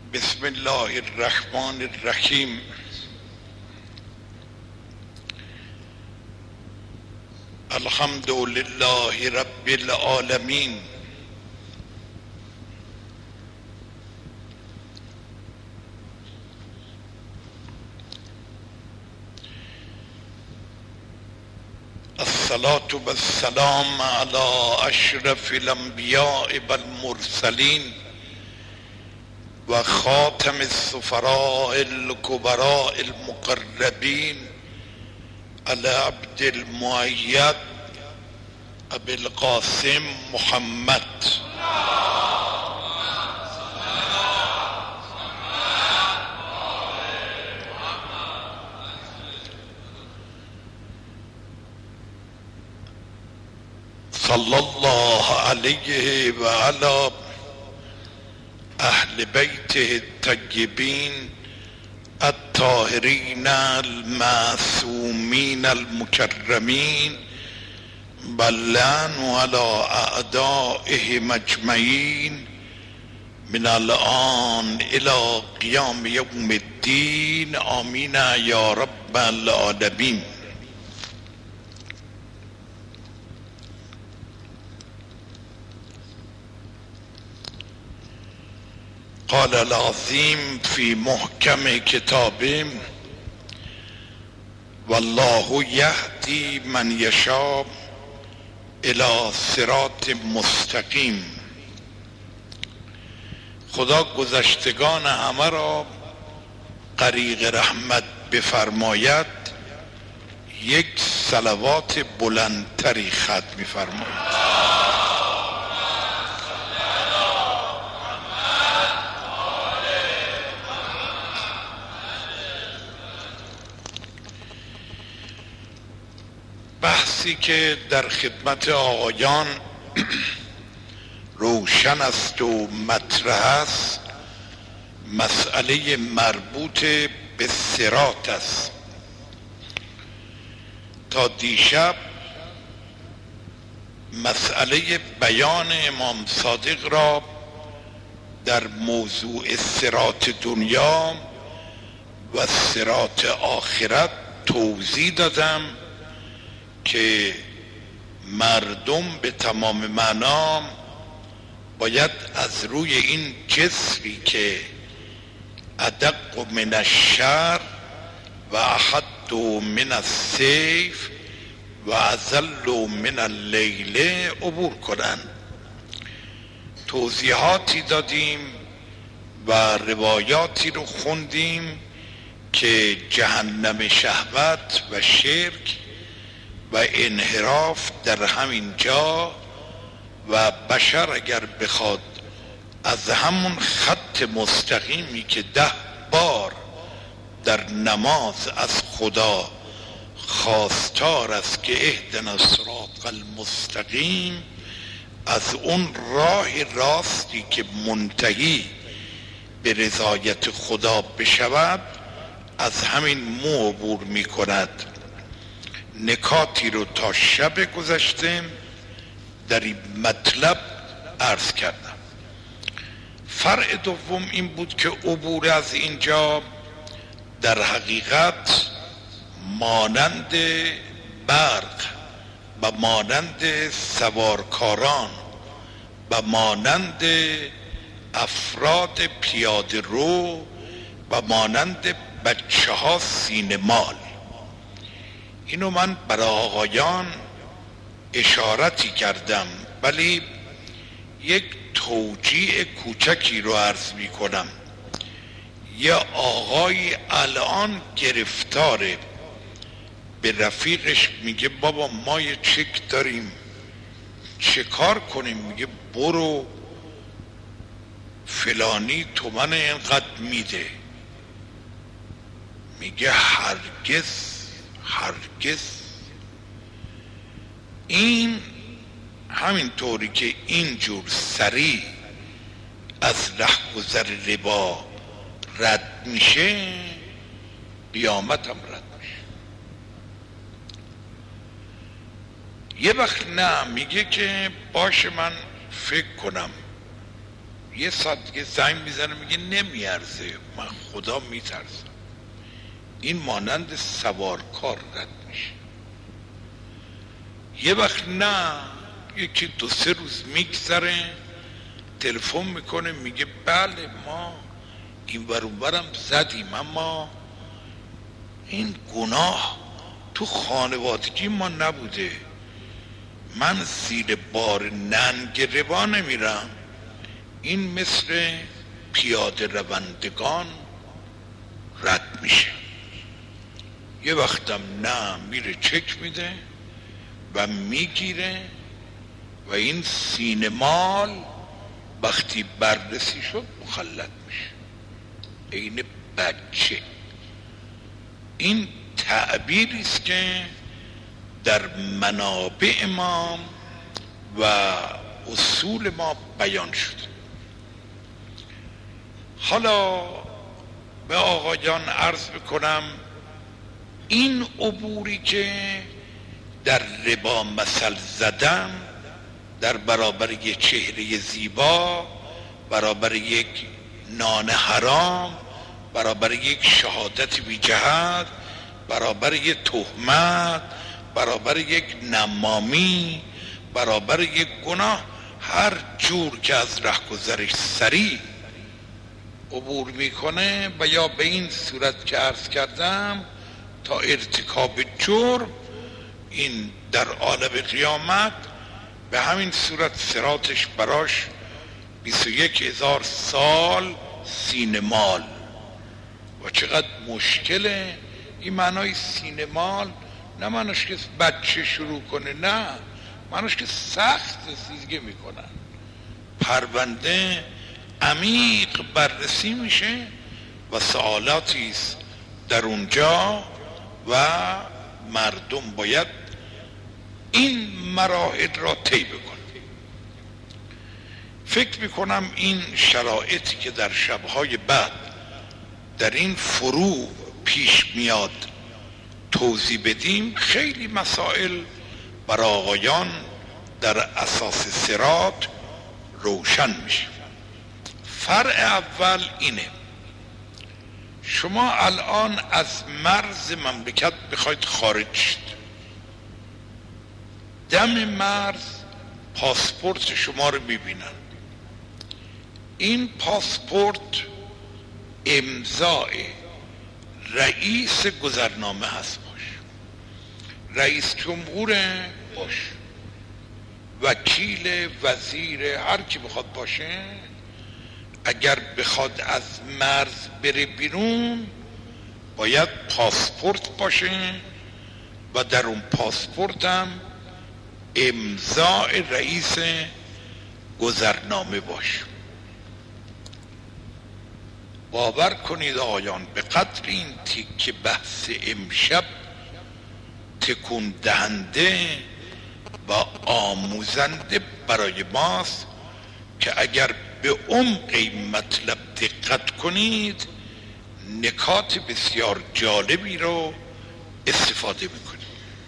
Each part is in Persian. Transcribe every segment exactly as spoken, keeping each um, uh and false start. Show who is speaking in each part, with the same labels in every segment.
Speaker 1: بسم الله الرحمن الرحیم. الحمد لله رب العالمین. الصلاة والسلام على اشرف الانبیاء والمرسلین و خاتم السفراء الكبراء المقربین علی عبد المؤید ابی القاسم محمد. صلی الله علیه و علی اهل بیته الطیبین الطاهرین المعصومین المکرمین و لعنوا علی اعدائهم اجمعین من الان الی قیام یوم الدین. آمین یا رب العالمین. قال العظیم فی محکم کتابه والله یهدی من یشاء الی صراط مستقیم. خدا گذشتگان همه را غریق رحمت بفرماید، یک صلوات بلندتری ختم می‌فرماید. بحثی که در خدمت آقایان روشن است و مطرح است، مسئله مربوط به صراط است. تا دیشب مسئله بیان امام صادق را در موضوع صراط دنیا و صراط آخرت توضیح دادم که مردم به تمام معنا باید از روی این جسری که ادق من الشعر و احد من السیف و اذل من اللیل عبور کنند. توضیحاتی دادیم و روایاتی رو خوندیم که جهنم شهوت و شرک و انحراف در همین جا و بشر اگر بخواد از همون خط مستقیمی که ده بار در نماز از خدا خواستار است که اهدنا الصراط المستقیم، از اون راه راستی که منتهی به رضایت خدا بشود از همین مو عبور می کند. نکاتی رو تا شب گذشته در این مطلب عرض کردم. فرع دوم این بود که عبور از اینجا در حقیقت مانند برق و مانند سوارکاران و مانند افراد پیاده رو و مانند بچه ها سینمال. اینو من برای آقایان اشارتی کردم، ولی یک توجیه کوچکی رو عرض می کنم. یه آقای الان گرفتاره، به رفیقش میگه بابا ما یه چک داریم چه کار کنیم؟ میگه برو فلانی تومن اینقدر میده. میگه هرگز هرگز. این همینطوری که اینجور سریع از رهگذر ربا رد میشه، قیامت هم رد میشه. یه وقت نه، میگه که باشه من فکر کنم یه ساعت دیگه زنگ میزنه میگه نمیارزه، من خدا میترسم. این مانند سوارکار رد میشه. یه وقت نه، یکی دو سه روز میگذره تلفن میکنه میگه بله ما این ور اون ورم زدیم اما این گناه تو خانوادگی ما نبوده، من زیر بار ننگ ربا نمیرم، این مثل پیاده روندگان رد میشه. یه وقتم نه میره چک میده و میگیره و این سینمال وقتی بررسی شد مخلد میشه عین بچه. این تعبیری است که در منابع ما و اصول ما بیان شده. حالا به آقایان عرض بکنم این عبوری که در ربا مثل زدم در برابر یک چهره زیبا، برابر یک نان حرام، برابر یک شهادت بی جهت، برابر یک تهمت، برابر یک نمامی، برابر یک گناه، هر جور که از رهگذرش سریع عبور میکنه و یا به این صورت که عرض کردم تا ارتکاب جرم، این در عالم قیامت به همین صورت صراطش براش بیست و یک هزار سال سینمال. و چقدر مشکله این معنای سینمال، نه معناش که بچه شروع کنه، نه معناش که سخت رسیدگی میکنن. پرونده عمیق بررسی میشه و سوالاتی است در اونجا و مردم باید این مراحل را طی بکنن. فکر میکنم این شرایطی که در شبهای بعد در این فرو پیش میاد توضیح بدیم، خیلی مسائل بر آقایان در اساس صراط روشن میشه. فرع اول اینه، شما الان از مرز مملکت بخواید خارج شد، دم مرز پاسپورت شما رو میبینن. این پاسپورت امضای رئیس گذرنامه هست باش، رئیس جمهور باش، وکیل، وزیر، هر کی بخواد باشه، اگر بخواد از مرز بره بیرون باید پاسپورت باشه و در اون پاسپورت هم امضای رئیس گذرنامه باشه. باور کنید آقایان به قدر این تیکه بحث امشب تکون دهنده و آموزنده برای ماست که اگر به عمق این مطلب دقت کنید نکات بسیار جالبی رو استفاده میکنید.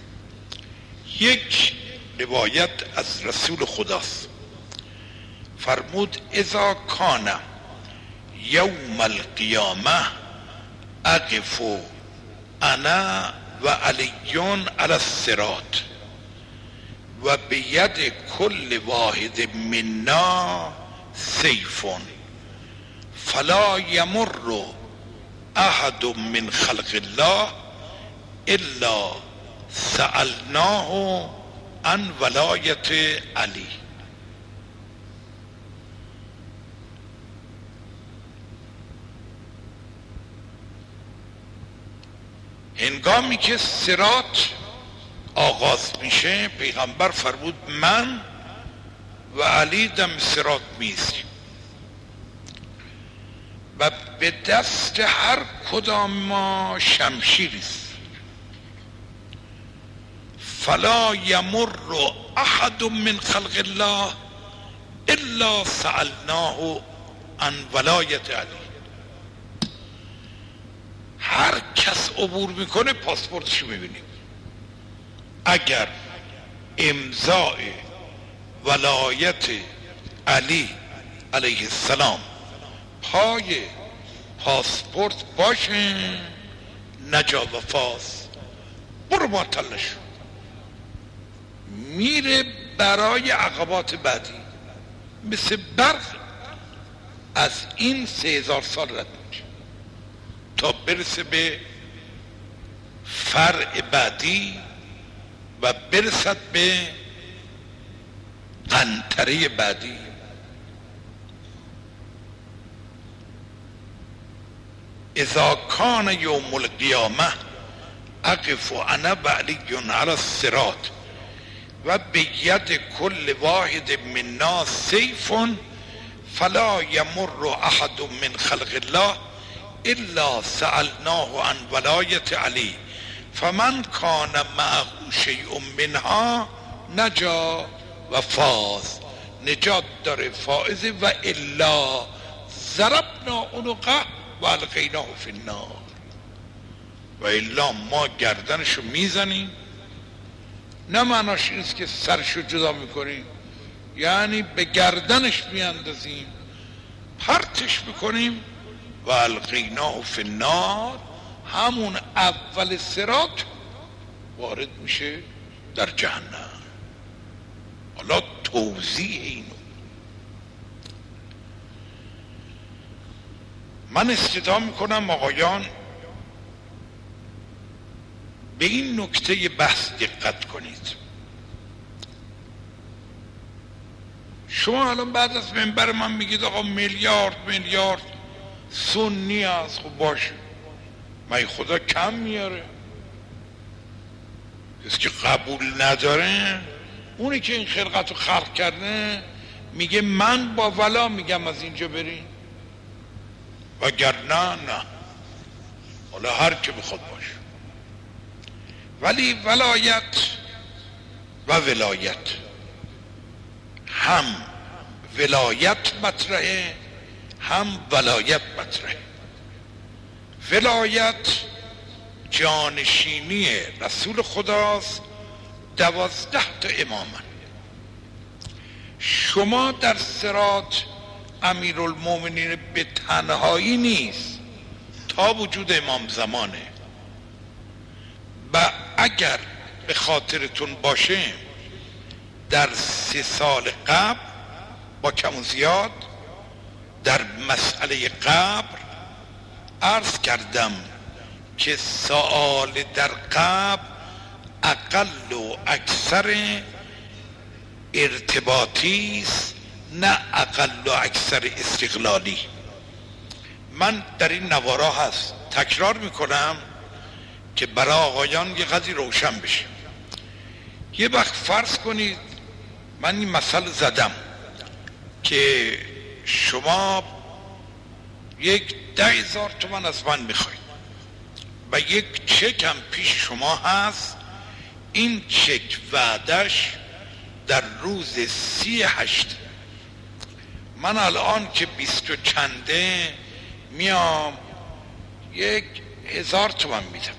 Speaker 1: یک روایت از رسول خداست، فرمود اذا کان یوم القیامه اقف انا و علیون علی الصراط و بید کل واحد منا سیف فلا یمر احد من خلق الله الا سألناه عن ولایت علی. هنگامی که صراط آغاز میشه پیغمبر فرمود من و علی دم صراط میایستیم و به دست هر کدام ما شمشیری است. فلا یمر احد من خلق الله الا سألناه عن ولایت علی. هر کس عبور میکنه پاسپورتشو میبینیم، اگر امضای ولایت علی علیه السلام پای پاسپورت باشه نجا و فاز، برو معطل نشو، میره برای عقبات بعدی، مثل برق از این سه هزار سال رد میشه تا برسه به فرع بعدی و برسد به قنطره بعدی. اذا کان یوم القیامه اقف انا و علی علی الصراط و بید کل واحد منا سیف فلا یمر احد من خلق الله الا سألناه عن ولایت علی فمن کان معه شیء منها نجا و فاز، نجات داره فائزه، و الا ضربنا عنقه و القیناه فی النار، و الا ما گردنشو میزنیم. نه معناش اینست که سرشو جدا میکنیم، یعنی به گردنش میاندازیم، پرتش میکنیم و القیناه فی النار، همون اول صراط وارد میشه در جهنم. حالا توضیح اینو من استدعا میکنم آقایان به این نکته بحث دقت کنید. شما الان بعد از منبر من میگید آقا میلیارد میلیارد سنی هست، خب باشه، مگه خدا کم میاره؟ کسی که قبول نداره، اونی که این خلقت رو خلق کرده میگه من با ولا میگم از اینجا برین، وگر نه نه، حالا هر که بخواد باشه. ولی ولایت و ولایت، هم ولایت مطرحه هم ولایت مطرحه. ولایت جانشینی رسول خداست، دوازده تا امامن. شما در صراط امیرالمومنین به تنهایی نیست، تا وجود امام زمانه. و اگر به خاطرتون باشه در سه سال قبل با کم و زیاد در مسئله قبر عرض کردم که سوال در قبر اقل و اکثر ارتباطی است، نه اقل و اکثر استقلالی. من در این نوارا هست تکرار میکنم که برای آقایان یه قضیه روشن بشه. یه وقت فرض کنید من این مثال زدم که شما یک ده هزار تومن از من میخواید و یک چک هم پیش شما هست، این چک وعدش در روز سی هشت، من الان که بیست و چنده میام یک هزار تومن میدم،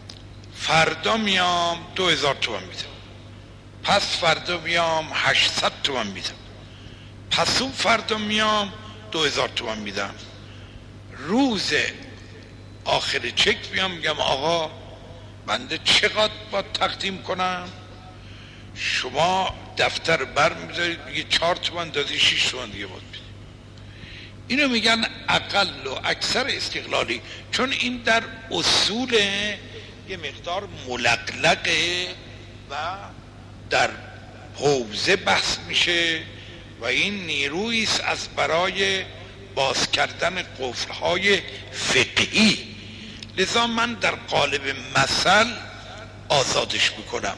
Speaker 1: فردا میام دو هزار تومن میدم، پس فردا میام هشتصد تومن میدم، پس اون فردا میام دو هزار تومن میدم. روز آخر چک میام میگم آقا بنده چقدر باید تقدیم کنم؟ شما دفتر بر میذارید میگه چهار تومن دادی، شیش تومن دیگه باید بدی. اینو میگن اقل و اکثر استقلالی، چون این در اصول یه مقدار ملقلقه و در حوزه بحث میشه و این نیرویی است از برای باز کردن قفلهای فقهی. لذا من در قالب مثل آزادش میکنم.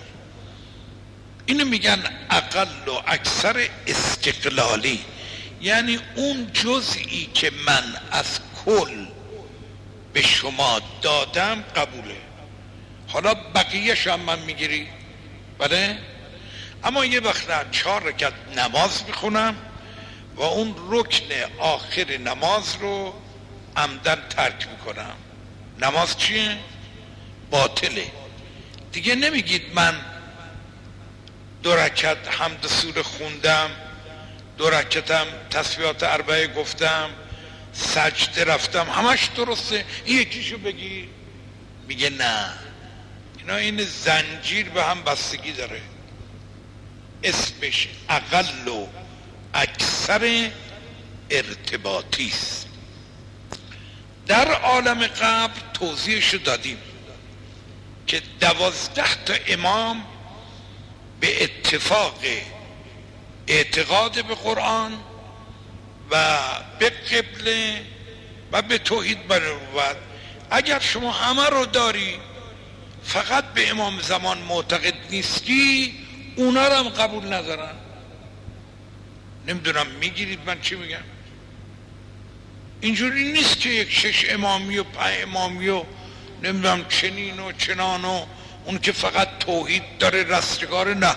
Speaker 1: اینو میگن اقل و اکثر استقلالی، یعنی اون جزئی که من از کل به شما دادم قبوله، حالا بقیه‌ش هم من میگیری، بله؟ اما یه وقت چهار رکعت نماز میخونم و اون رکن آخر نماز رو عمدن ترک میکنم، نماز چیه؟ باطله. دیگه نمیگید من دو رکعت حمد سوره خوندم، دو رکعتم تسبیحات اربعه گفتم، سجده رفتم، همش درسته، این یکیشو بگی. میگه نه، اینا این زنجیر به هم بستگی داره، اسمش اقل و اکثر ارتباطی است. در عالم قبل توضیحشو دادیم که دوازده تا امام به اتفاق اعتقاد به قرآن و به قبله و به توحید و نبوت، اگر شما همه رو داری فقط به امام زمان معتقد نیستی، اونا رو هم قبول ندارن. نمیدونم میگیرید من چی میگم؟ اینجوری نیست که یک شش امامی و پنج امامی و نمیدونم چنین و چنان و اون که فقط توحید داره رستگاره. نه،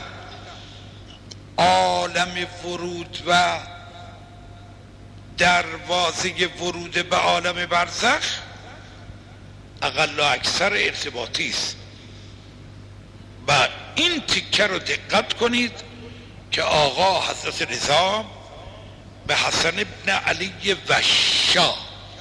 Speaker 1: عالم ورود و دروازه ورود به عالم برزخ اقل و اکثر ارتباطی است. و این تیکه رو دقت کنید که آقا حضرت رضا به حسن ابن علی وشا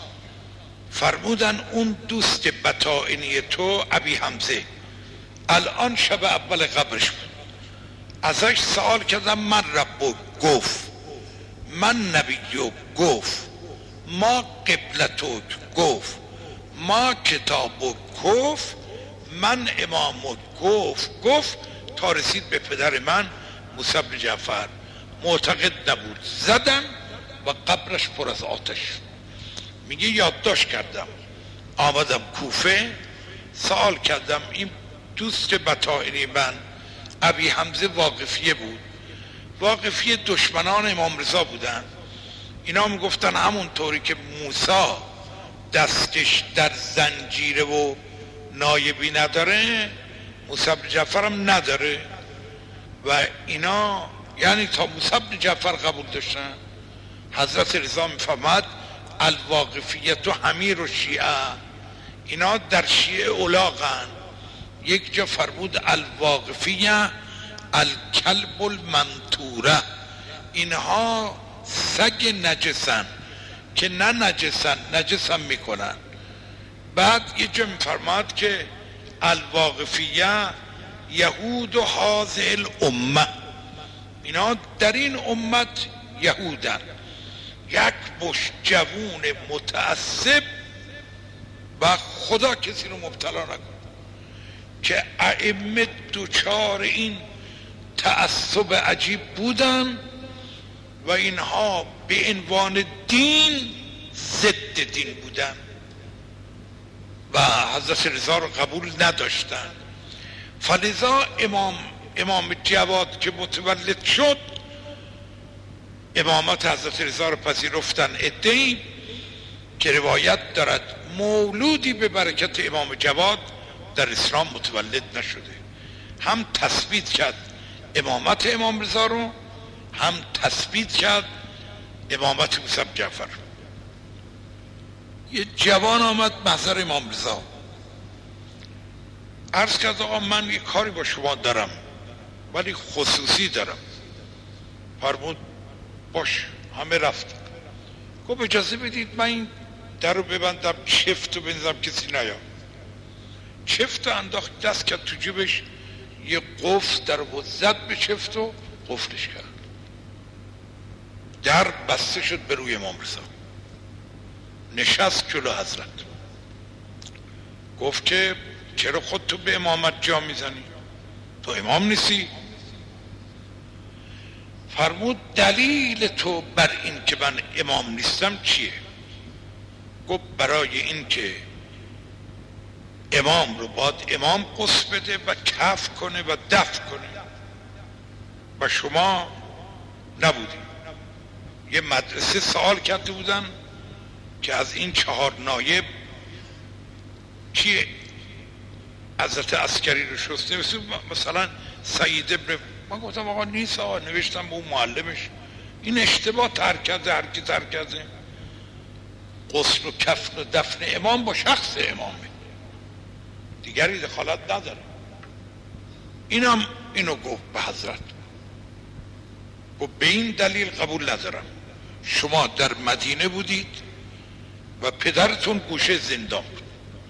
Speaker 1: فرمودن اون دوست بطائنی تو ابی حمزه الان شب اول قبرش بود، ازش سوال کردم من رب، گفت من نبی، گفت ما قبلتو، گفت ما کتابو، گفت من امامو، گفت گفت تا رسید به پدر من موسی بن جعفر. معتقد نبود، زدن و قبرش پر از آتش. میگه یادداشت کردم، آمدم کوفه سوال کردم، این دوست بطائنی من ابی حمزه واقفیه بود، واقفیه دشمنان امام رضا بودن، اینا میگفتن همون طوری که موسی دستش در زنجیره و نایبی نداره، موسی بن جعفر هم نداره، و اینا یعنی تا موسی بن جعفر قبول داشتن. حضرت رضا میفهمد الواقفیت و حمیر و شیعه، اینا در شیعه اولاغن. یک جا فرمود الواقفیه الکلب المنطوره، اینها سگ نجسن که نه نجسن، نجسن میکنن. بعد یه جا میفرماد که الواقفیه یهود و هذه الامه، اینا در این امت یهودن. یک مش جوون متعصب و خدا کسی رو مبتلا نکن که ائمه دوچار این تعصب عجیب بودن و اینها به عنوان دین ضد دین بودن و حضرت رضا رو قبول نداشتن. فلذا امام امام جواد که متولد شد، امامات حضرت رضا رو پذیرفتن عده‌ای که روایت دارد مولودی به برکت امام جواد در اسلام متولد نشده. هم تثبیت کرد امامت امام رضا رو، هم تثبیت کرد امامت موسی بن جعفر. یه جوان آمد محضر امام رضا، عرض کرد آقا من یه کاری با شما دارم ولی خصوصی دارم. فرمود باش. همه رفت. گفت اجازه بدید من این در رو ببندم، چفت رو بنزم کسی نیا. چفت رو انداخت دست کرد تو جیبش، یه قفل در بود، زد به چفت و قفلش کرد. در بسته شد به روی امام رضا. نشست جلو حضرت، گفت که چرا خود تو به امامت جا میزنی؟ تو امام نیستی؟ فرمود دلیل تو بر این که من امام نیستم چیه؟ گفت برای این که امام رو باید امام قص بده و کف کنه و دفع کنه و شما نبودی. یه مدرسه سوال کرده بودن که از این چهار نایب کیه حضرت عسکری رو شسته، مثلا سید ابن، من گفتم آقا نیست آقا، نوشتم به اون معلمش این اشتباه ترک کرده، هر کی ترک کرده. غسل و کفن و دفن امام با شخص امامه، دیگری دخالت نداره. اینم اینو گفت به حضرت، گفت به این دلیل قبول ندارم، شما در مدینه بودید و پدرتون گوشه زندان بود.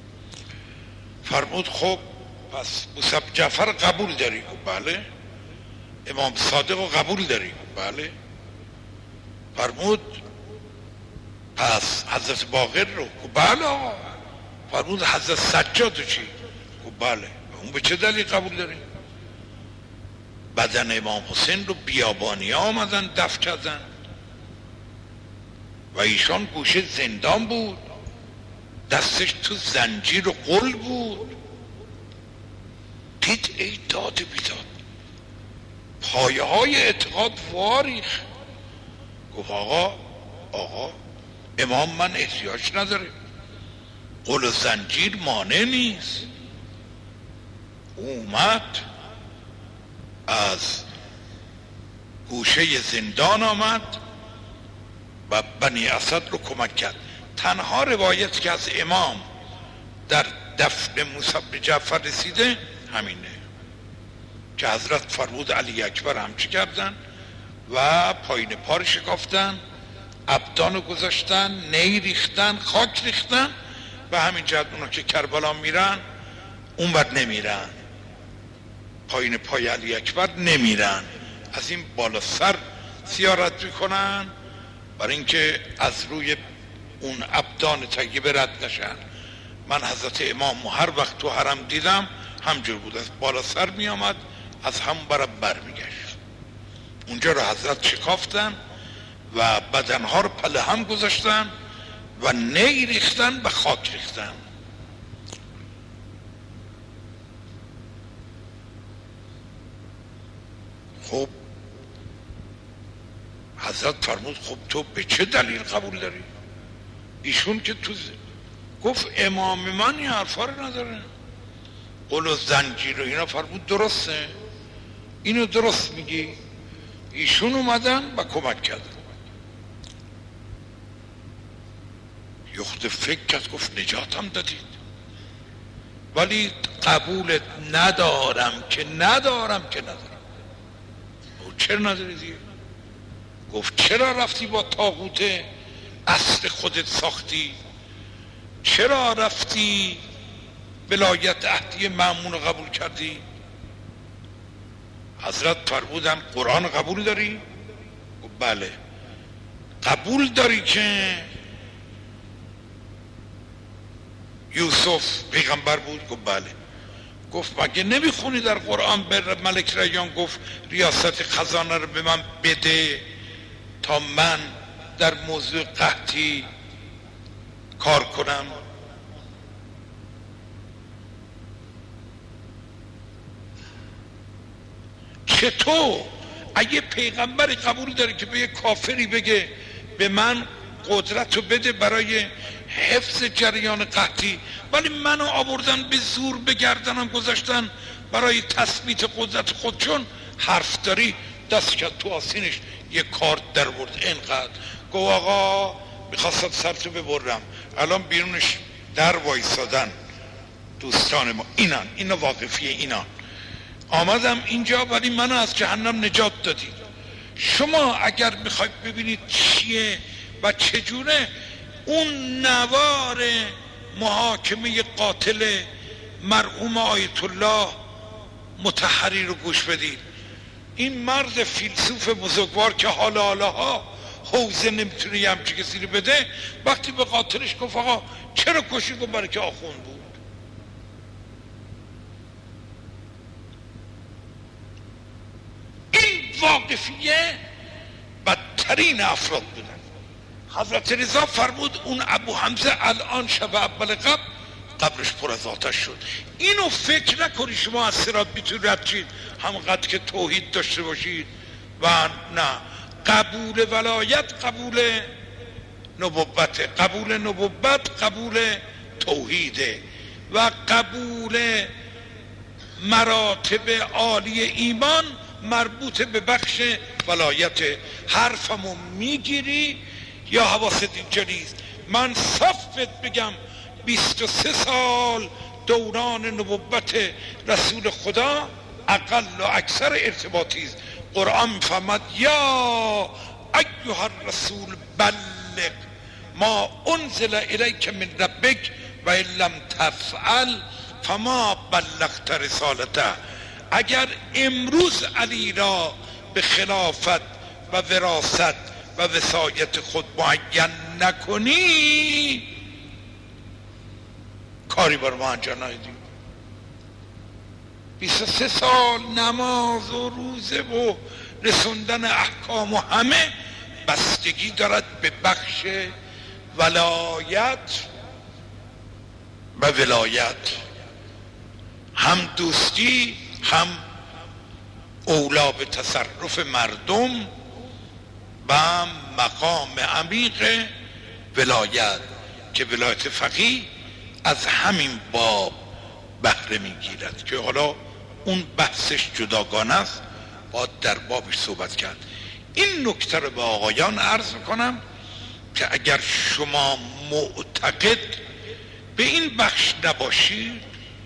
Speaker 1: فرمود خب پس موسی جعفر قبول داری؟ گفت بله. امام صادق رو قبول داری؟ گفت بله. فرمود پس حضرت باقر رو؟ گفت بله آقا. فرمود حضرت سجاد رو چی؟ گفت بله. اون به چه دلیل قبول داری؟ بدن امام حسین رو بیابانی آمدن دفن کردن و ایشان گوشه زندان بود، دستش تو زنجیر و قل بود. دید ای داد بیداد، پایه های اعتقاد واریخ. گفت آقا آقا امام من احتیاج نداره، قل و زنجیر مانع نیست. اومد از گوشه زندان آمد و بنی اسد رو کمک کرد. تنها روایت که از امام در دفن موسی بن جعفر رسیده همینه که حضرت فرمود علی اکبر همچی کردن و پایین پار شکافتن، ابدانو گذاشتن، نی ریختن، خاک ریختن و همین جهت اونا که کربلا میرن اون بر نمیرن، پایین پای علی اکبر نمیرن، از این بالا سر زیارت میکنن برای اینکه از روی اون ابدان طیبه رد نشن. من حضرت امام هر وقت تو حرم دیدم همجور بود، از بالا سر می آمد از هم برم بر می گشت. اونجا رو حضرت شکافتن و بدنها رو پله هم گذاشتن و نی ریختن و خاک ریختن. خب حضرت فرمود خب تو به چه دلیل قبول داری؟ ایشون که تو ز... گفت امام من این حرفا رو نداره، قل و زنجیر و اینا. فرمود درسته، اینو درست میگی. ایشون اومدن و کمک کردن. یخت فکر کرد گفت نجاتم دادید ولی قبولت ندارم که ندارم که ندارم. او چرا نداری دیگه؟ گفت چرا رفتی با طاغوت اصل خودت ساختی؟ چرا رفتی ولایت عهدی مأمون رو قبول کردی؟ حضرت فرمودن قرآن قبول داری؟ گفت بله. قبول داری که یوسف پیغمبر بود؟ گفت بله. گفت مگه نمیخونی در قرآن بر ملک ریان گفت ریاست خزانه رو به من بده تا من در موضوع قحطی کار کنم؟ چطور اگه پیغمبری قبول داره که به یه کافری بگه به من قدرت رو بده برای حفظ جریان قحطی، ولی منو آوردن به زور به گردنم گذاشتن برای تثبیت قدرت خود؟ چون حرف داری دست کرد تو آسینش یه کارت در برد اینقدر. گفت آقا میخواستم سرتو ببرم، الان بیرونش در وایسادن دوستان ما، اینان اینا واقفیه، اینان آمدم اینجا ولی منو از جهنم نجات دادید. شما اگر میخواید ببینید چیه و چجوره، اون نوار محاکمه قاتل مرحوم آیت الله مطهری رو گوش بدید. این مرد فیلسوف بزرگوار که حالا حالا ها حوزه نمیتونه یه همچی کسی رو بده، وقتی به قاتلش گفت آقا چرا کشی؟ گفت برای که آخون بود. این واقفیه بدترین افراد بودن. حضرت رضا فرمود اون ابو حمزه الان شب اول قبل قبرش پر از آتش شد. اینو فکر نکنی شما از صراط میتونید رد شید همونقدر که توحید داشته باشید و نه. قبول ولایت قبول نبوت، قبول نبوت قبول توحیده و قبول مراتب عالی ایمان مربوط به بخش ولایت. حرفمو میگیری یا حواست اینجا نیست؟ من صفت بگم بیست و سه سال دوران نبوت رسول خدا اقل و اکثر ارتباطی است قرآن میفهمد یا ایها الرسول بلغ ما انزل الیک من ربک و ان لم تفعل فما بلغت رسالته. اگر امروز علی را به خلافت و وراثت و وصایت خود معین نکنی کاری بر ما انجام ندادیم. بیست و سه سال نماز و روزه و رسوندن احکام و همه بستگی دارد به بخش ولایت و ولایت، هم دوستی هم اولا به تصرف مردم و مقام عمیق ولایت که ولایت فقیه از همین باب بهره میگیرد که حالا اون بحثش جداگانه است، باید در بابش صحبت کرد. این نکته رو به آقایان عرض میکنم که اگر شما معتقد به این بخش نباشید،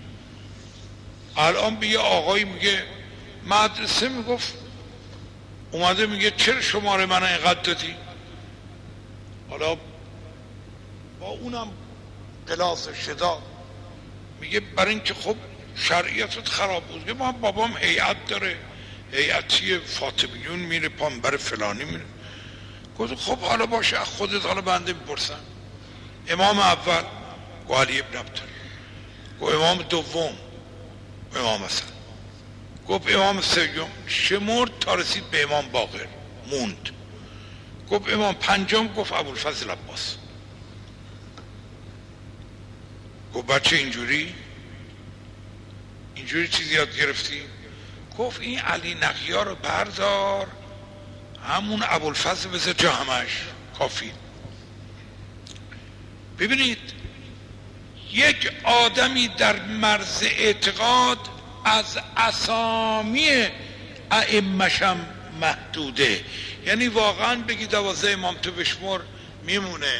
Speaker 1: الان به یه آقایی میگه مدرسه میگفت اومده میگه چرا شماره من اینقدر دادی؟ حالا با اونم قلاس شدا میگه برای اینکه خب شرعیتت خراب بود. ما بابام هیئت داره، هیئتی فاطمیون میره پانبر فلانی میره. گفت خب حالا باشه از خودت حالا بنده میپرسم. امام اول گفت علی ابن ابوطالب. گفت امام دوم امام حسن. گفت امام سوم شمرد تا رسید به امام باقر موند. گفت امام پنجم گفت ابوالفضل عباس. گفت بچه اینجوری اینجوری چیزی یاد گرفتی؟ گفت این علی نقیا رو بردار همون ابوالفضل بذار جا همش کافی. ببینید یک آدمی در مرز اعتقاد از اسامی ائمه‌شم محدوده، یعنی واقعا بگی دوازده امام تو بشمر میمونه.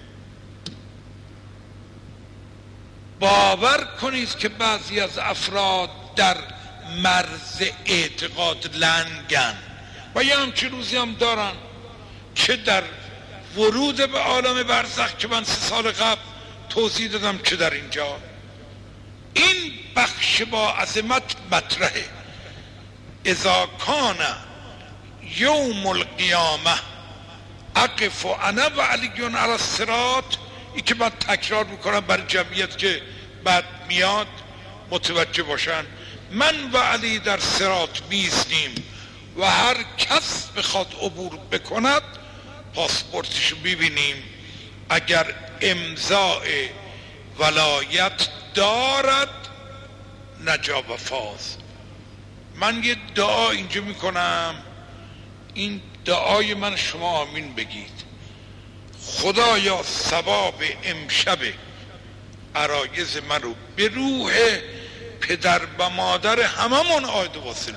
Speaker 1: باور کنید که بعضی از افراد در مرز اعتقاد لنگن و یه همچین روزی هم دارن، چه در ورود به عالم برزخ که من سه سال قبل توضیح دادم، چه در اینجا. این بخش با عظمت مطرحه. اذا کان یوم القیامه اقف انا و علی علی الصراط، این که من تکرار میکنم برای جمعیت که بعد میاد متوجه باشن، من و علی در صراط میزنیم و هر کس بخواد عبور بکند پاسپورتشو ببینیم، اگر امضاء ولایت دارد نجا و فاز. من یه دعا اینجا میکنم، این دعای من شما آمین بگید. خدایا ثواب امشب عرایض من رو به روح پدر و مادر هممون عاید واصل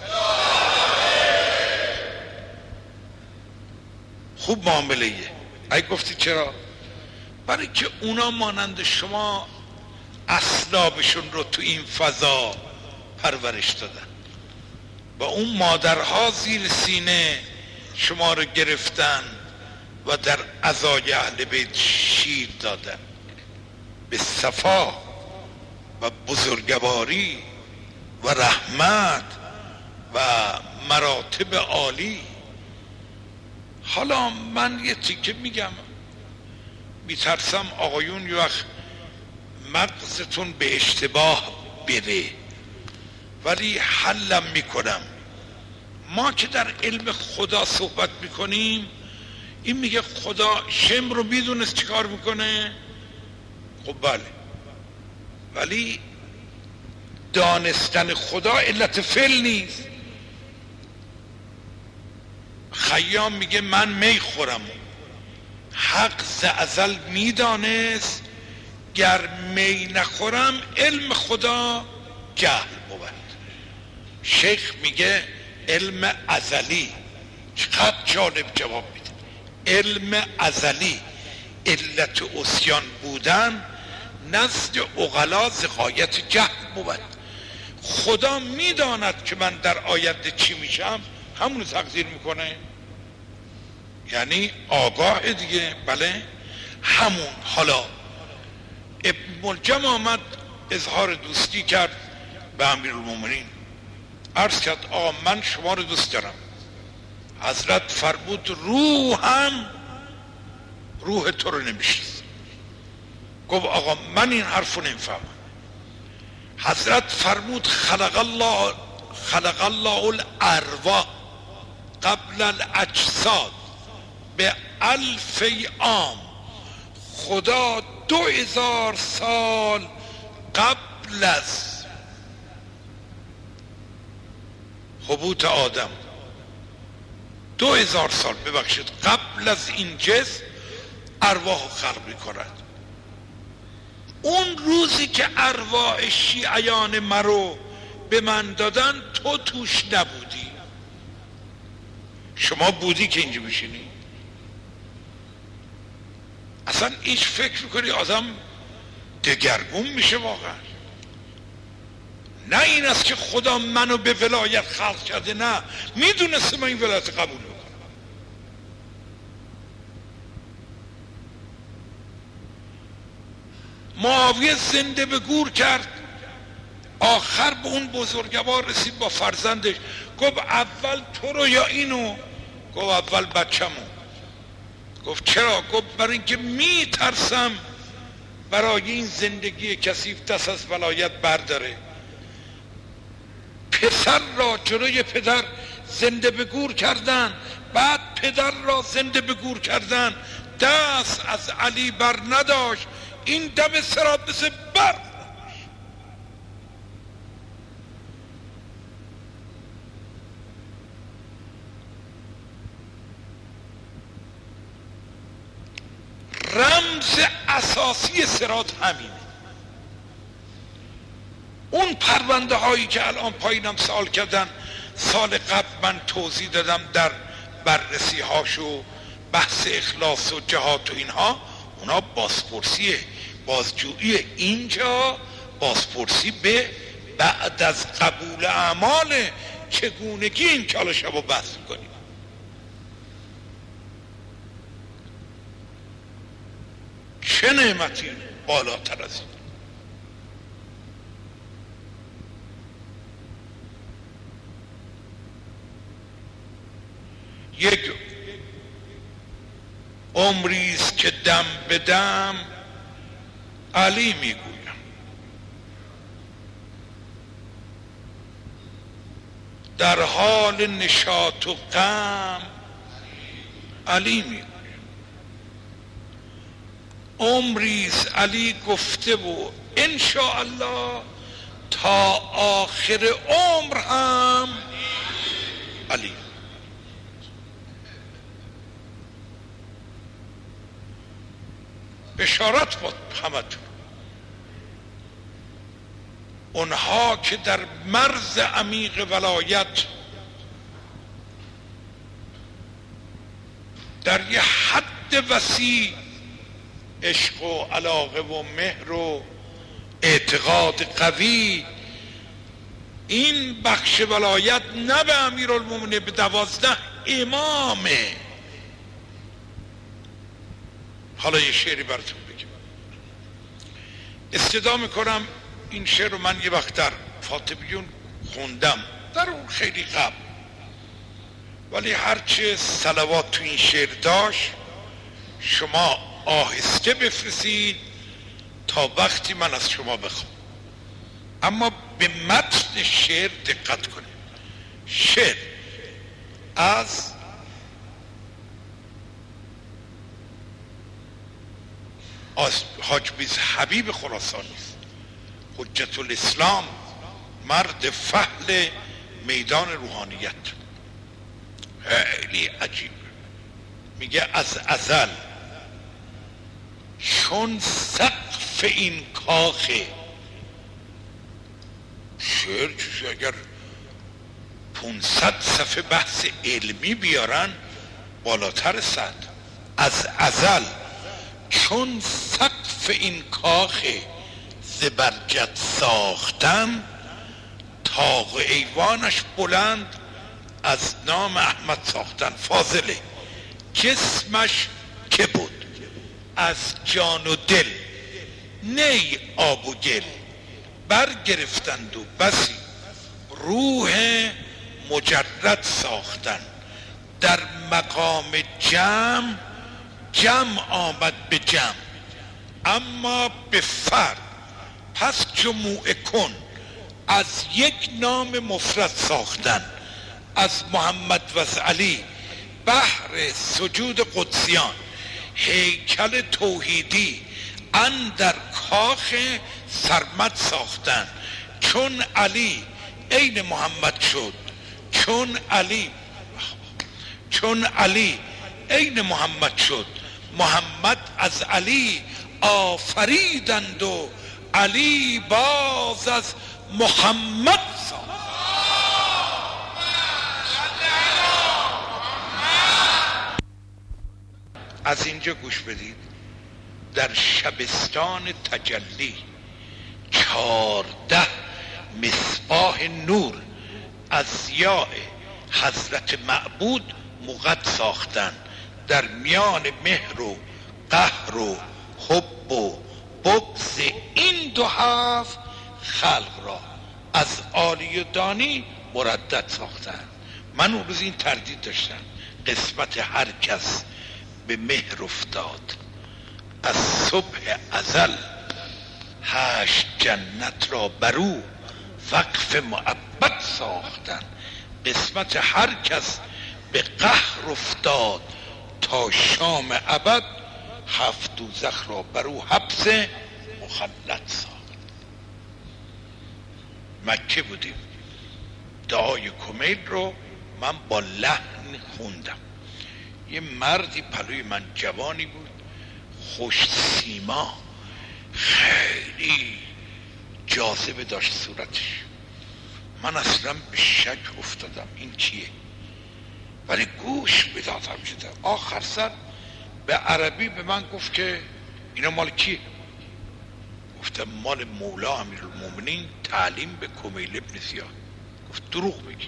Speaker 1: خوب معامله ایه. اگه گفتی چرا؟ برای که اونا مانند شما اسلابشون رو تو این فضا پرورش دادن و اون مادرها زیر سینه شما رو گرفتن و در عزای اهل بیت شیر دادن به صفا و بزرگواری و رحمت و مراتب عالی. حالا من یه تیکه میگم، میترسم آقایون یه وقت مغزتون به اشتباه بره، ولی حلم میکنم. ما که در علم خدا صحبت میکنیم، این میگه خدا شم رو میدونست چی کار میکنه؟ خب بله، ولی دانستن خدا علت فعل نیست. خیام میگه من می خورم، حق ز ازل میدانست گر می نخورم علم خدا جهل بود. شیخ میگه علم ازلی، چقدر جالب جواب میده. علم ازلی علت عصیان بودن نزد عقلا ز غایت جهل بود. خدا میداند که من در آینده چی میشم، همونو تقدیر میکنه، یعنی آگاه دیگه. بله همون. حالا ابن ملجم آمد اظهار دوستی کرد به امیرالمومنین، عرض کرد آقا من شما رو دوست دارم. حضرت فرمود روحم روح تو رو نمیشناسه. گفت آقا من این حرف رو نمیفهمم. حضرت فرمود خلق الله خلق الله الارواح قبل الاجساد به الف عام. خدا دو هزار سال قبل از هبوط آدم، دو هزار سال ببخشید قبل از این جسم ارواح خلق می‌کند. اون روزی که ارواح شیعیان مرو به من دادن تو توش نبودی. شما بودی که اینجا بشینی؟ اصلا ایش فکر کنی آدم دگرگون میشه واقعا. نه این است که خدا منو به ولایت خلق کرده، نه، میدونسته من این ولایت قبول میکنم. معاویه زنده به گور کرد، آخر به اون بزرگوار رسید با فرزندش، گفت اول تو رو یا اینو؟ گفت اول بچه‌مو. گفت چرا؟ گفت برای اینکه میترسم برای این زندگی کثیف دست از ولایت برداره. پسر را جلوی پدر زنده به گور کردن، بعد پدر را زنده به گور کردن، دست از علی بر نداشت، این دم سراب مثل بر. رمز اساسی صراط همینه. اون پرونده هایی که الان پایینم سوال کردن، سال قبل من توضیح دادم در بررسی هاشو، بحث اخلاص و جهاد و اینها، اونا بازپرسیه، بازجویی. اینجا بازپرسی به بعد از قبول اعمال، چگونگی این کالا شبا بحث کنیم. چه نعمتی بالاتر از این؟ یک عمریست که دم به دم علی میگویم، در حال نشاط و غم علی میگویم. عمریست علی گفته و انشاءالله تا آخر عمر هم علی. بشارت بود همتون، اونها که در مرز عمیق ولایت در یه حد وسیع عشق و علاقه و مهر و اعتقاد قوی، این بخش ولایت نه به امیرالمومنین، به دوازده امامه. حالا یه شعری براتون بگم، استدعا میکنم. این شعر رو من یه وقت در فاطمیون خوندم، در اون خیلی قبل، ولی هرچه صلوات تو این شعر داشت شما آهسته بفرستید تا وقتی من از شما بخوام، اما به متن شعر دقت کنید. شعر از حاج بیز حبیب خراسانی است، حجت الاسلام، مرد فحل میدان روحانیت. خیلی عجیب. میگه از ازل چون سقف این کاخه. شعر چیزی اگر پونصد صفحه بحث علمی بیارن بالاتر صد. از ازل چون سقف این کاخ زبرجد ساختم، طاق ایوانش بلند از نام احمد ساختن. فاضله جسمش که بود از جان و دل، نی آب و گل برگرفتند و بسی روح مجرد ساختن. در مقام جمع جمع آمد به جمع، اما به فرد پس جموع کن از یک نام مفرد ساختن. از محمد و از علی بحر سجود قدسیان، هیکل توحیدی اندر کاخ سرمد ساختن. چون علی عین محمد شد، چون علی چون علی عین محمد شد، محمد از علی آفریدند و علی باز از محمد ساخت. از اینجا گوش بدید. در شبستان تجلی چارده مصباح نور از ضیاء حضرت معبود موقد ساختن. در میان مهر و قهر و حب و بغض این دو هفت خلق را از عالی و دانی مردد ساختن. من اون روز این تردید داشتم، قسمت هر کس به مهر افتاد از صبح ازل هشت جنت را برو وقف معبد ساختن. قسمت هر کس به قهر افتاد تا شام ابد هفت دوزخ را برو حبس مخلد ساخت. مکه بودیم، دعای کمیل رو من با لحن خوندم. یه مردی پلوی من جوانی بود، خوش سیما، خیلی جاذبه داشت صورتش. من اصلا به شک افتادم این کیه، ولی گوش بدادم شده. آخر سر به عربی به من گفت که اینا مال کیه؟ گفتم مال مولا امیرالمومنین تعلیم به کمیل ابن زیاد. گفت دروغ میگی،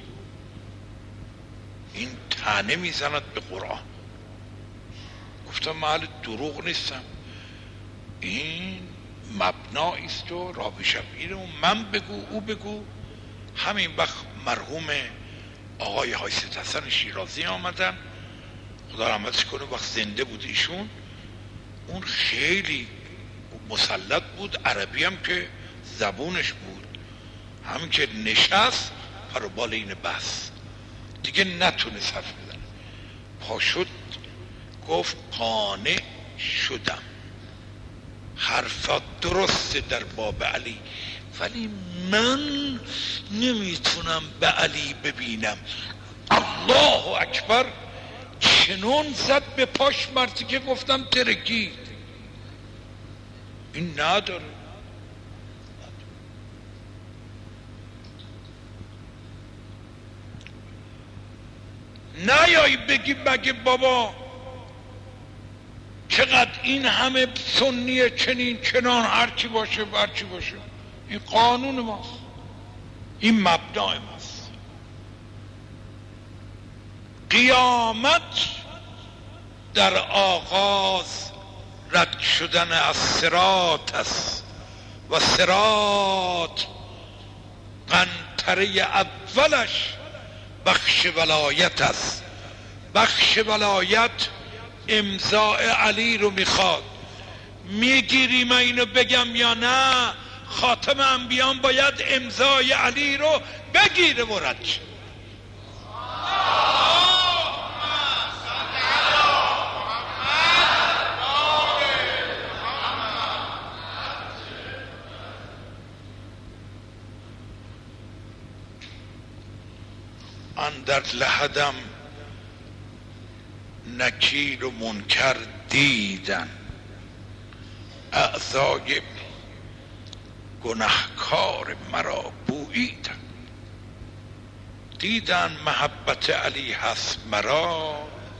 Speaker 1: این طعنه میزند به قرآن. گفتم محل دروغ نیستم، این مبنایی است و رابشم اینه و من بگو او بگو. همین وقت مرحوم آقای حایست حسن شیرازی آمدن، خدا رحمتش کنه، وقت زنده بود ایشون. اون خیلی مسلط بود، عربی هم که زبونش بود. همین که نشست پروبال این بس دیگه نتونست حرف بزنه. پا شد گفت قانع شدم، حرفات درسته در باب علی، ولی من نمیتونم به علی ببینم. الله اکبر چنون زد به پاش مرتی که گفتم ترکید. این نداره. نیایی بگی مگه بابا چقدر این همه سنیه، چنین چنان، هرچی باشه هرچی باشه. این قانون ماست، این مبدأ ماست. قیامت در آغاز رد شدن از صراط است و صراط قنطره اولش بخش ولایت است. بخش ولایت امضاء علی رو میخواد. میگیری من اینو بگم یا نه؟ خاتم انبیان باید امضای علی رو بگیره و رد شه. اندر لحدم نکیر و منکر دیدن، اعضای گناهکار مرا بوییدن. دیدن محبت علی هست مرا،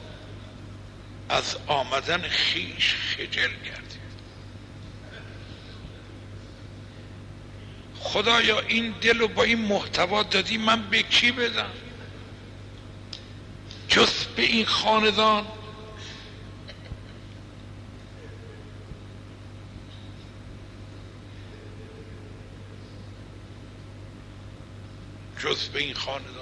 Speaker 1: از آمدن خیش خجل کردی. خدایا این دل رو با این محتوا دادی، من به کی بدم؟ جز به این خاندان جز به این خاندان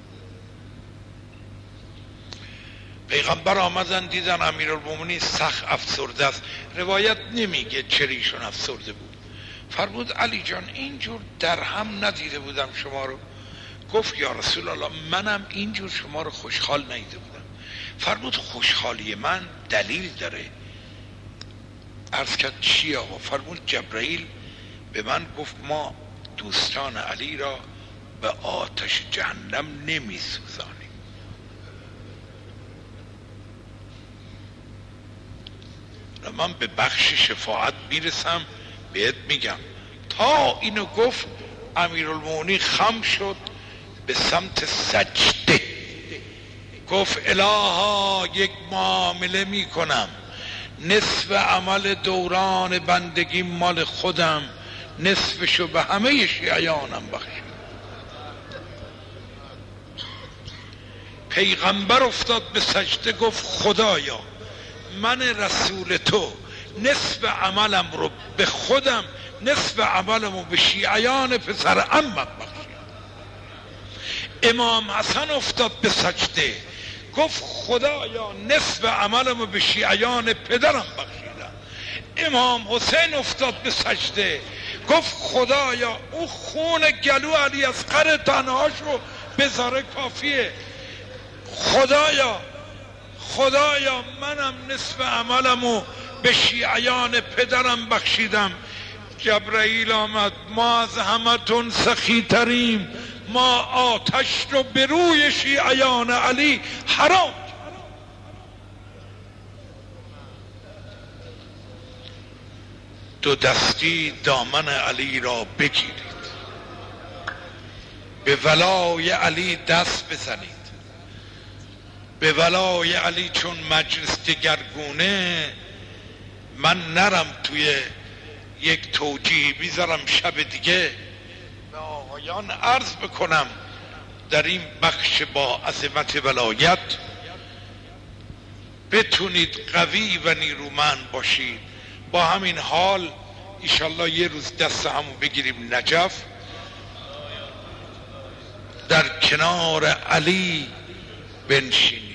Speaker 1: پیغمبر آمدن دیدن امیرالمومنین سخت افسرده است. روایت نمیگه چرا ایشون افسرده بود. فرمود علی جان اینجور در هم ندیده بودم شما رو. گفت یا رسول الله منم اینجور شما رو خوشحال ندیده بودم. فرمود خوشحالی من دلیل داره. عرض کرد چی آقا؟ فرمود جبرائیل به من گفت ما دوستان علی را به آتش جهنم نمی سوزانیم. من به بخش شفاعت میرسم بهت میگم. تا اینو گفت امیرالمومنین خم شد به سمت سجده. گفت الها یک معامله میکنم، نصف عمل دوران بندگی مال خودم، نصفشو به همه شیعیانم بخشم. پیغمبر افتاد به سجده گفت خدایا من رسول تو نصف عملم رو به خودم، نصف عملم رو به شیعیان پسر عمم بخشیدم. امام حسن افتاد به سجده گفت خدایا نصف عملم رو به شیعیان پدرم بخشیدم. امام حسین افتاد به سجده گفت خدایا اون خون گلو علی اصغر تنهاشو بذاره کافیه. خدایا خدایا منم نصف عملمو به شیعیان پدرم بخشیدم. جبرائیل آمد ما از همتون سخی تریم، ما آتش رو به روی شیعیان علی حرام. دو دستی دامن علی را بگیرید، به ولای علی دست بزنید. به ولای علی چون مجلس دگرگونه من نرم توی یک توجیه بیذارم شب دیگه به آقایان عرض بکنم در این بخش با عظمت ولایت بتونید قوی و نیرومند باشید. با همین حال ایشالله یه روز دست همو بگیریم نجف، در کنار علی بنشینیم.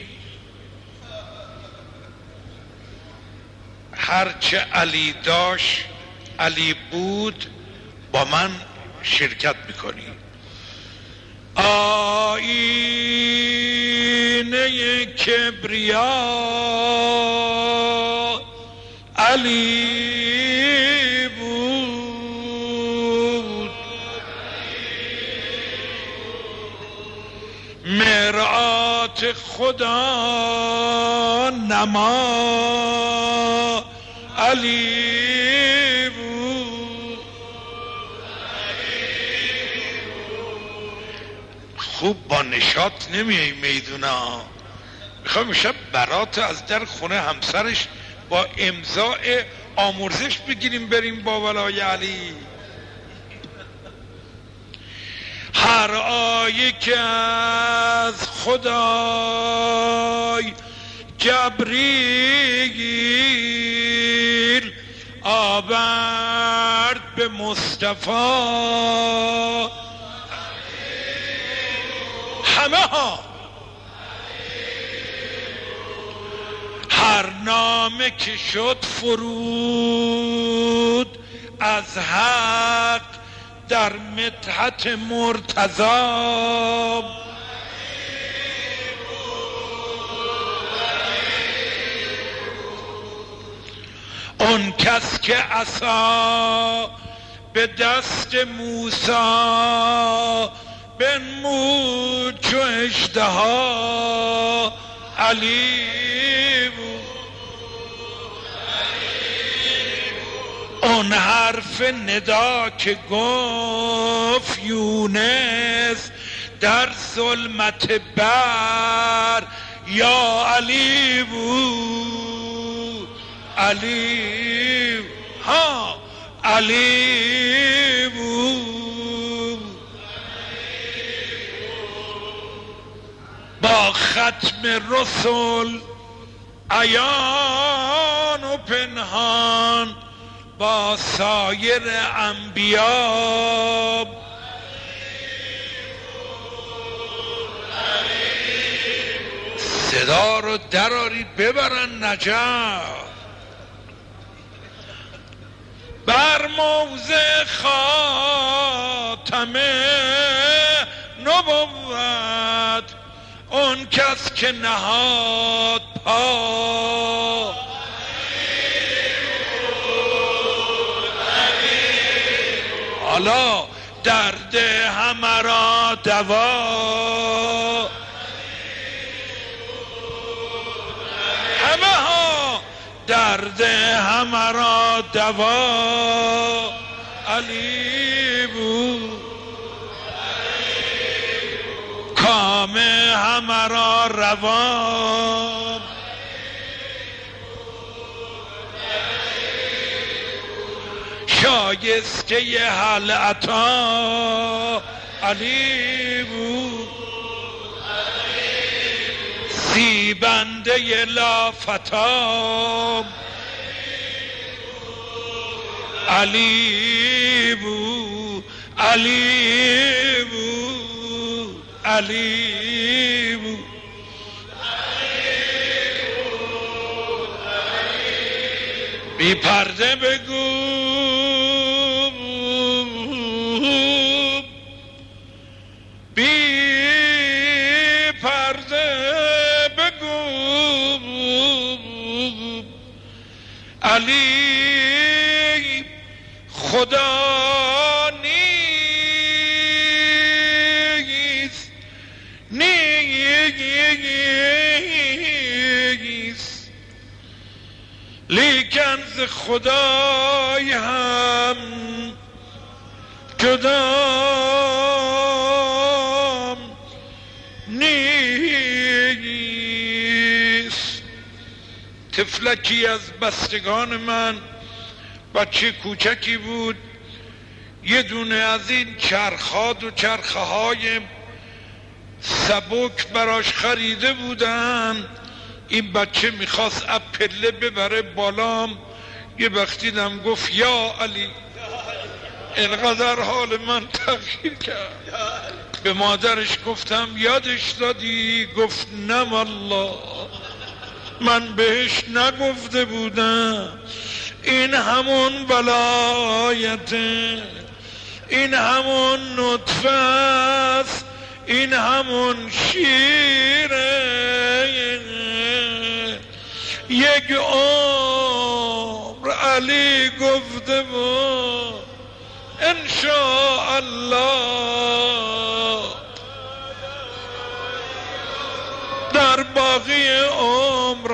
Speaker 1: هرچه علی داشت علی بود با من شرکت میکنی. آینه کبریا علی بود، مرآت خدا نما علی بود. خوب با نشاط نمیای میدونا. میخوام شب برات از در خونه همسرش با امضاء آمرزش بگیریم بریم با ولای علی. هر آیه که از خدای جبریل آورد به مصطفی همه ها، هر نامه که شد فرود از حق در مدحت مرتضی. اون کس که عصا به دست موسی بنمود چو اژدها علی بود. اون حرف ندا که گفت یونس در ظلمت بر یا علی بود. علی ها علی بود. با با ختم رسول عیان و پنهان با سایر انبیا صدا رو درارید ببرن نجف. بر موضع خاتم نبوت اون کس که نهاد پا حالا درد همه را دوا همه ها درد همه را دوا علی بود کام همه را روا شایسته ی حل عطا علی بود زیبنده ی لافتا علی بود علی بود علی بود بی پرده بگو بی پرده بگو علی خدا نیست نیست لیکن ز خدای هم جدا نیست. طفلکی از بستگان من بچه کوچکی بود، یه دونه از این چرخات و چرخه های سبک براش خریده بودن. این بچه میخواست اب پله ببره بالام، یه وقتی دم گفت یا علی، اینقدر حال من تغییر کرد. به مادرش گفتم یادش دادی؟ گفت نه والله من بهش نگفته بودم. این همون ولایته، این همون نطفه است، این همون شیره. یک عمر علی گفته بود انشاءالله در باقی عمر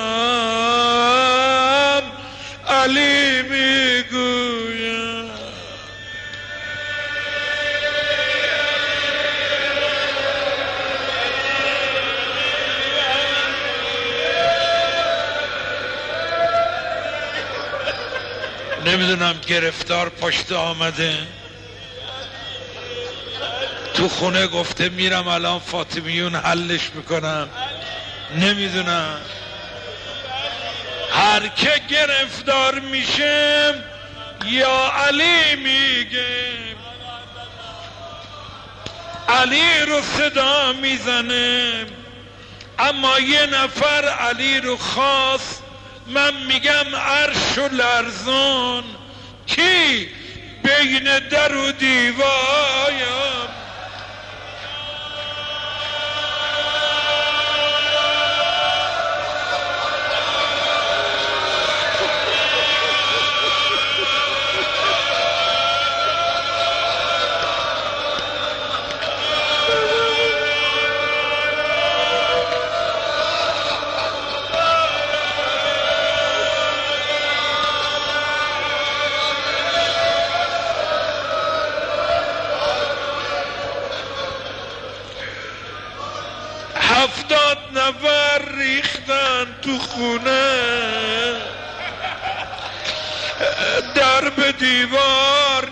Speaker 1: هم علی میگوید نمیدونم گرفتار پشت آمده تو خونه، گفته میرم الان فاطمیون حلش میکنم. نمیدونم هر که گرفتار میشه یا علی میگه، علی رو صدا میزنه. اما یه نفر علی رو خواست، من میگم عرش و لرزون کی بین در و دیوایم. هفتاد نفر ریختن تو خونه، در به دیوار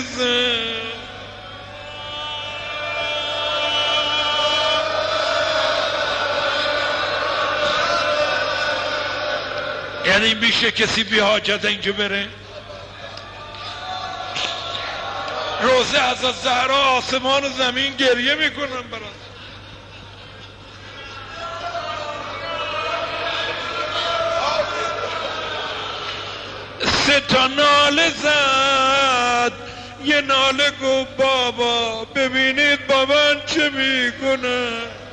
Speaker 1: نمیرسه. یعنی میشه کسی بی حاجت اینجا بره؟ روزه از زهرا آسمان و زمین گریه میکنن برات. سه تا ناله زد، یه ناله گو بابا ببینید بابا چه میکنه.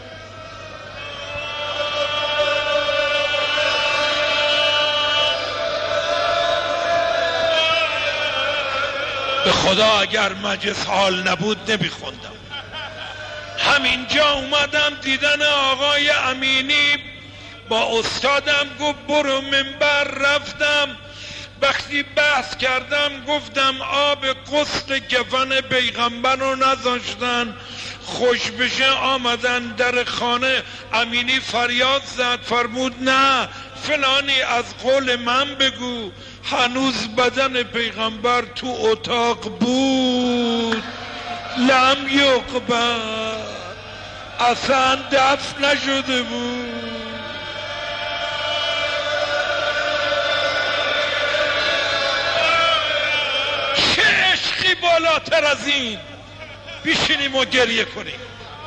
Speaker 1: به خدا اگر مجلس حال نبود نمیخوندم. همینجا اومدم دیدن آقای امینی با استادم گفت برو منبر، رفتم وقتی بحث کردم گفتم آب غسل کفن پیغمبر رو نذاشتن خوش بشه، آمدن در خانه. امینی فریاد زد، فرمود نه فلانی از قول من بگو هنوز بدن پیغمبر تو اتاق بود، لم یقبر، اصلا دفن نشده بود. چه عشقی بالاتر از این؟ بیشینیم و گریه کنیم.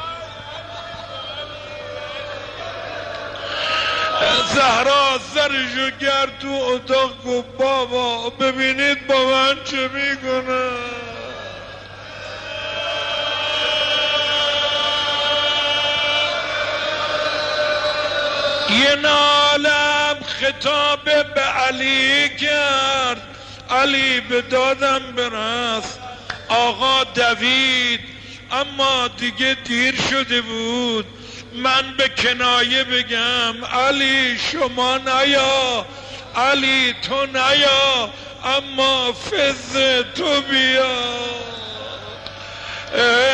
Speaker 1: زهرا سرشو کرد تو اتاق گفت بابا ببینید با من چه میکنه. یه نالم خطاب به علی کرد، علی به دادم برس. آقا دوید اما دیگه دیر شده بود. من به کنایه بگم علی شما نیا، علی تو نیا، اما فز تو بیا.